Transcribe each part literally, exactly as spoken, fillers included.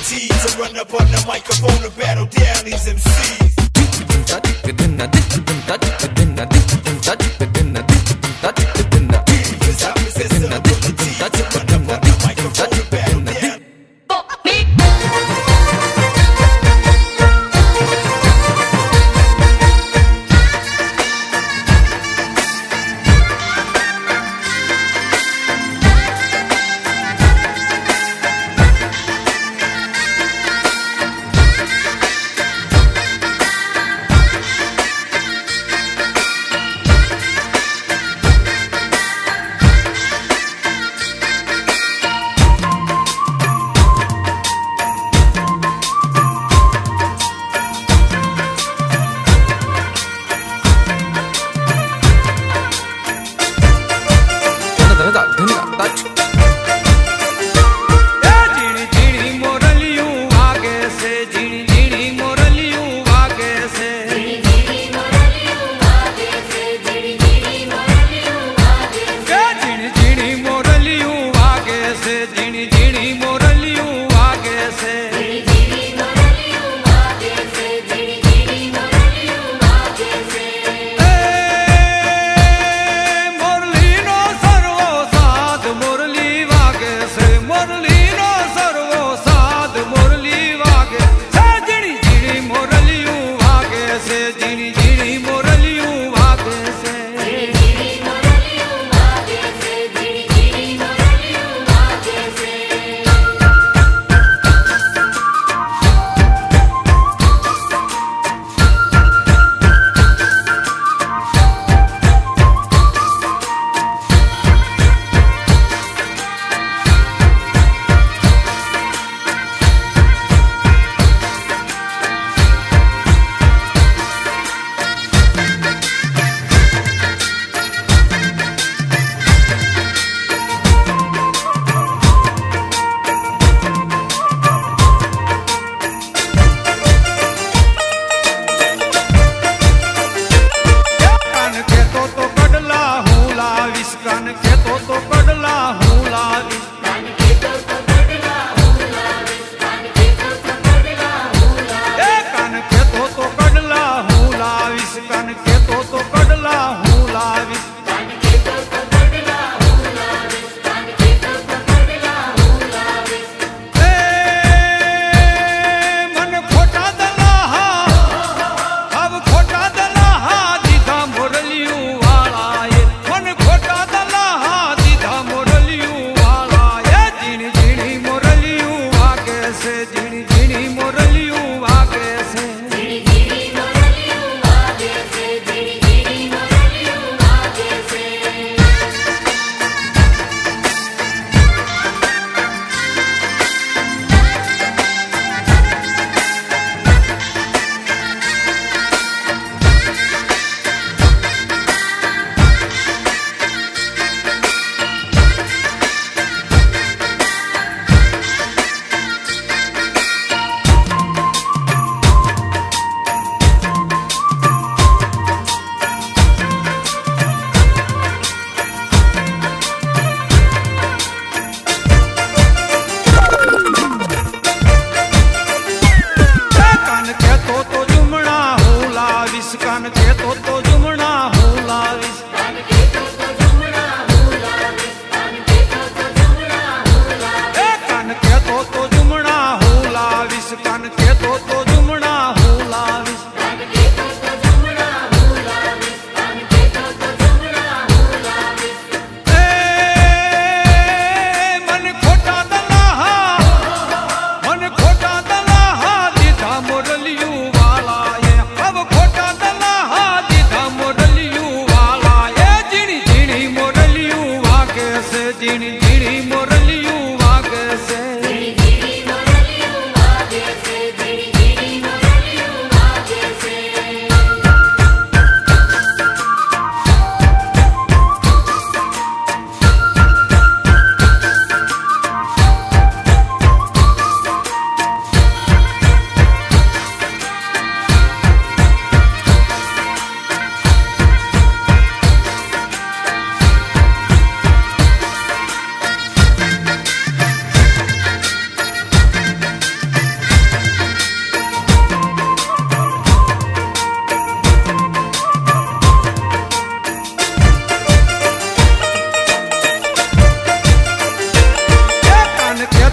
G's. I run up on the microphone to battle down these M Cs. Cause I possess the ability to run up on the microphone to battle down.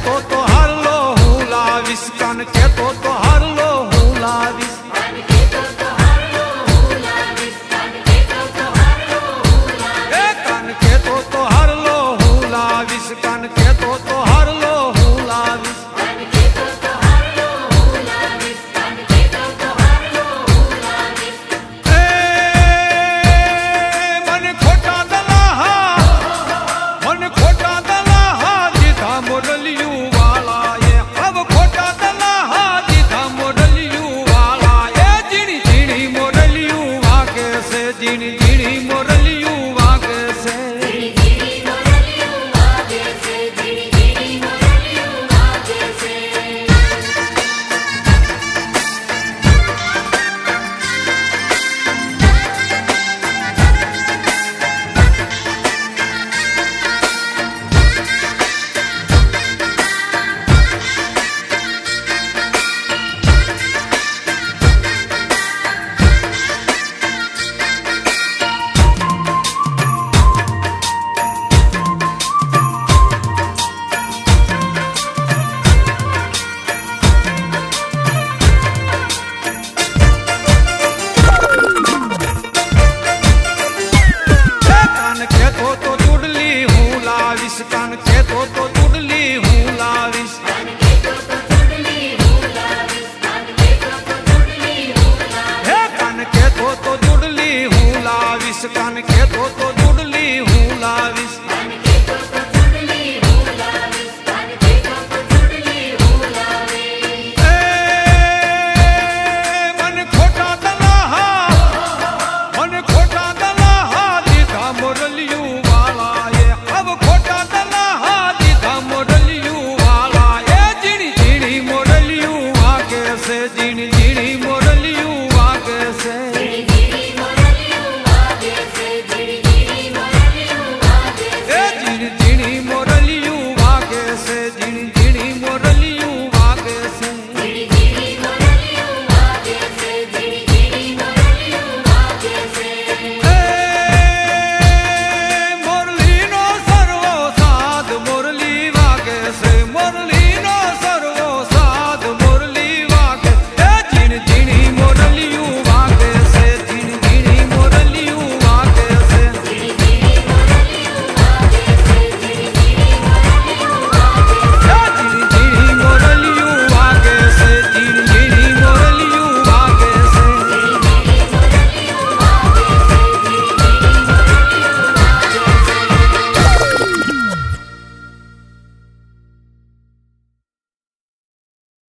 કેતો તો હારલો હું લાવીશ, કાન કેતો તો હારલો હું લાવીશ, કાન કેતો તો હારલો હું લાવીશ, કાન કેતો તો હારલો હું લાવીશ, એ કાન કેતો તો હારલો હું લાવીશ, કાન કેતો તો હારલો હું લાવીશ, કાન કેતો તો હારલો હું લાવીશ, કાન કેતો તો હારલો હું લાવીશ. એ મને ખોટા દલાહા, મને ખોટા દલાહા દીધા મોરલિયું વાલા, એ હવે ખોટા દલાહા દીધા મોરલિયું વાલા, એ ઝીણી ઝીણી મોરલિયું વાગે છે, ઝીણી ઝીણી મોરલિયું વાગે છે, ઝીણી ઝીણી મોરલિયું વાગે છે, ઝીણી ઝીણી મોરલિયું વાગે છે. કાન કેતો તો ચૂડલી હું લાવીશ, કાન કેતો તો ચૂડલી હું લાવીશ, કાન કેતો તો ચૂડલી હું લાવીશ, હે કાન કેતો તો ચૂડલી હું લાવીશ, કાન કેતો તો ચૂડલી હું લાવીશ, કાન કેતો તો ચૂડલી હું લાવીશ, કાન કેતો તો ચૂડલી હું લાવીશ. એ મને ખોટા દલાહા, મને ખોટા દલાહા દીધા મોરલિયું વાલા, એ હવે ખોટા દલાહા દીધા મોરલિયું વાલા, એ ઝીણી ઝીણી મોરલિયું વાગે છે, ઝીણી ઝીણી મોરલિયું વાગે છે, ઝીણી ઝીણી મોરલિયું વાગે છે, ઝીણી ઝીણી મોરલિયું વાગે છે, એ ઝીણી ઝીણી મોરલિયું વાગે છે, ઝીણી ઝીણી મોરલિયું